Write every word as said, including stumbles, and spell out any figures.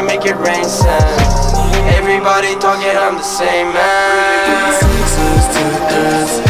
make it rain sense. Everybody talking, I'm the same man. Sixes to the dance.